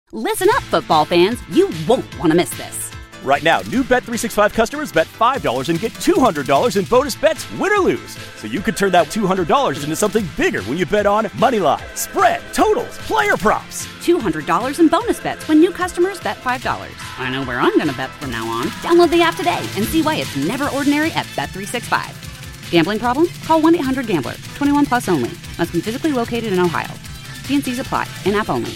Listen up, football fans. You won't want to miss this. Right now, new Bet365 customers bet $5 and get $200 in bonus bets, win or lose. So you could turn that $200 into something bigger when you bet on moneyline, spread, totals, player props. $200 in bonus bets when new customers bet $5. I know where I'm going to bet from now on. Download the app today and see why it's never ordinary at Bet365. Gambling problem? Call 1-800-GAMBLER. 21 plus only. Must be physically located in Ohio. T&Cs apply. In-app only.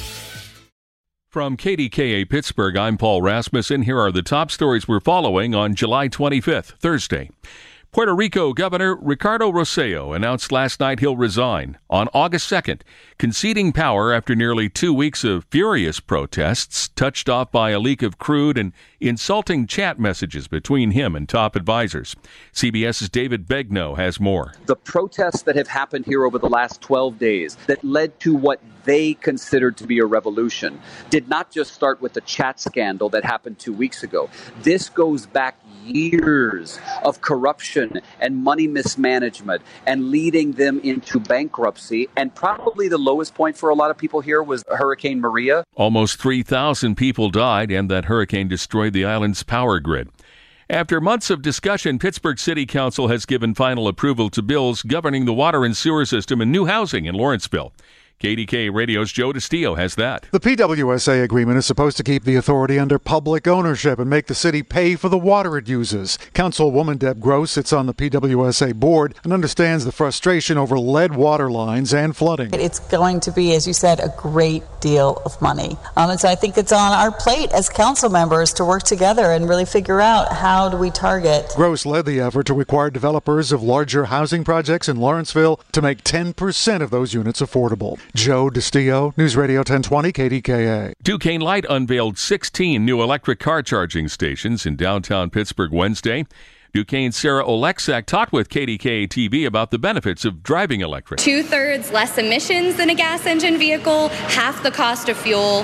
From KDKA Pittsburgh, I'm Paul Rasmussen. Here are the top stories we're following on July 25th, Thursday. Puerto Rico Governor Ricardo Rossello announced last night he'll resign on August 2nd, conceding power after nearly 2 weeks of furious protests touched off by a leak of crude and insulting chat messages between him and top advisors. CBS's David Begnaud has more. The protests that have happened here over the last 12 days that led to what they considered to be a revolution did not just start with the chat scandal that happened 2 weeks ago. This goes back years of corruption and money mismanagement and leading them into bankruptcy. And probably the lowest point for a lot of people here was Hurricane Maria. Almost 3,000 people died, and that hurricane destroyed the island's power grid. After months of discussion, Pittsburgh City Council has given final approval to bills governing the water and sewer system and new housing in Lawrenceville. KDKA Radio's Joe DiStio has that. The PWSA agreement is supposed to keep the authority under public ownership and make the city pay for the water it uses. Councilwoman Deb Gross sits on the PWSA board and understands the frustration over lead water lines and flooding. It's going to be, as you said, a great deal of money. And so I think it's on our plate as council members to work together and really figure out how do we target. Gross led the effort to require developers of larger housing projects in Lawrenceville to make 10% of those units affordable. Joe DiStio, News Radio 1020 KDKA. Duquesne Light unveiled 16 new electric car charging stations in downtown Pittsburgh Wednesday. Duquesne's Sarah Oleksak talked with KDKA TV about the benefits of driving electric. 2/3 less emissions than a gas engine vehicle, half the cost of fuel,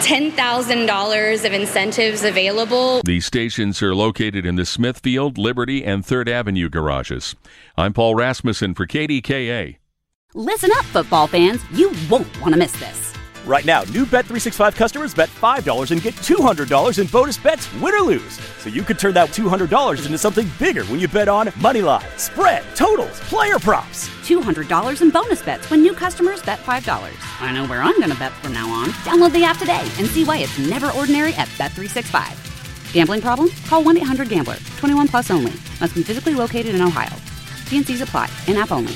$10,000 of incentives available. These stations are located in the Smithfield, Liberty, and 3rd Avenue garages. I'm Paul Rasmussen for KDKA. Listen up, football fans. You won't want to miss this. Right now, new Bet365 customers bet $5 and get $200 in bonus bets, win or lose. So you could turn that $200 into something bigger when you bet on moneyline, spread, totals, player props. $200 in bonus bets when new customers bet $5. I know where I'm going to bet from now on. Download the app today and see why it's never ordinary at Bet365. Gambling problem? Call 1-800-GAMBLER. 21 plus only. Must be physically located in Ohio. T&Cs apply. In-app only.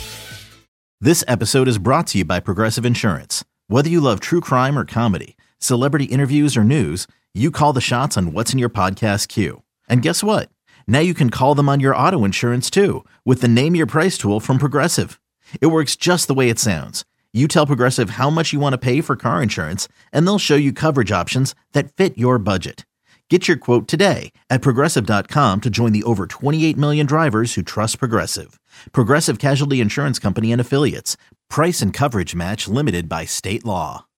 This episode is brought to you by Progressive Insurance. Whether you love true crime or comedy, celebrity interviews or news, you call the shots on what's in your podcast queue. And guess what? Now you can call them on your auto insurance too with the Name Your Price tool from Progressive. It works just the way it sounds. You tell Progressive how much you want to pay for car insurance, and they'll show you coverage options that fit your budget. Get your quote today at Progressive.com to join the over 28 million drivers who trust Progressive. Progressive Casualty Insurance Company and Affiliates. Price and coverage match limited by state law.